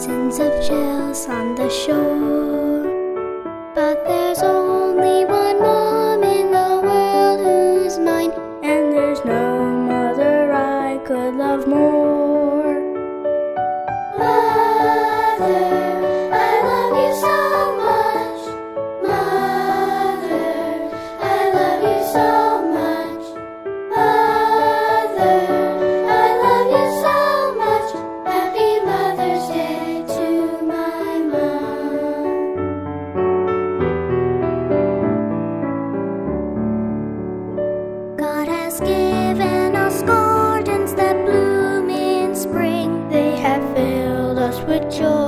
thousands of shells on the shore. But there's only one mom in the world who's mine, and there's no mother I could love more. Mother, I love you so much. Mother, I love you so much. Mother, I love you so much. Happy Mother's Day to my mom. God has given us gardens that bloom in spring. They have filled us with joy